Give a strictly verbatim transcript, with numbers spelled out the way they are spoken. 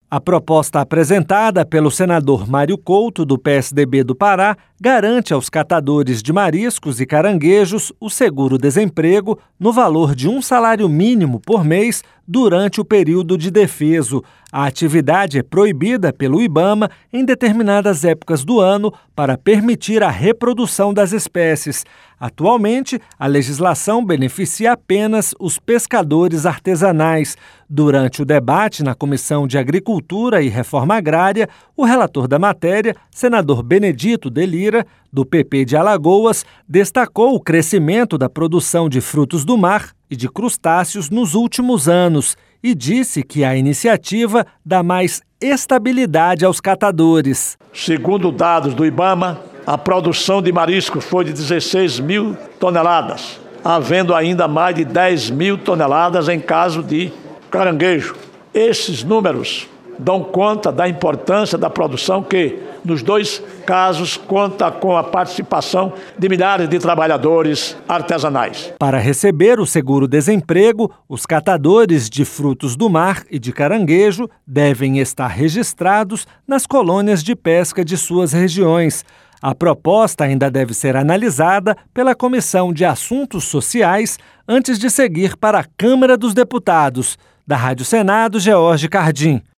A proposta apresentada pelo senador Mário Couto, do P S D B do Pará, garante aos catadores de mariscos e caranguejos o seguro-desemprego no valor de um salário mínimo por mês durante o período de defeso. A atividade é proibida pelo IBAMA em determinadas épocas do ano para permitir a reprodução das espécies. Atualmente, a legislação beneficia apenas os pescadores artesanais. Durante o debate na Comissão de Agricultura e Reforma Agrária, o relator da matéria, senador Benedito de Lira, do P P de Alagoas, destacou o crescimento da produção de frutos do mar e de crustáceos nos últimos anos e disse que a iniciativa dá mais estabilidade aos catadores. Segundo dados do IBAMA, a produção de mariscos foi de dezesseis mil toneladas, havendo ainda mais de dez mil toneladas em caso de caranguejo. Esses números dão conta da importância da produção que, nos dois casos, conta com a participação de milhares de trabalhadores artesanais. Para receber o seguro-desemprego, os catadores de frutos do mar e de caranguejo devem estar registrados nas colônias de pesca de suas regiões. A proposta ainda deve ser analisada pela Comissão de Assuntos Sociais antes de seguir para a Câmara dos Deputados. Da Rádio Senado, George Cardim.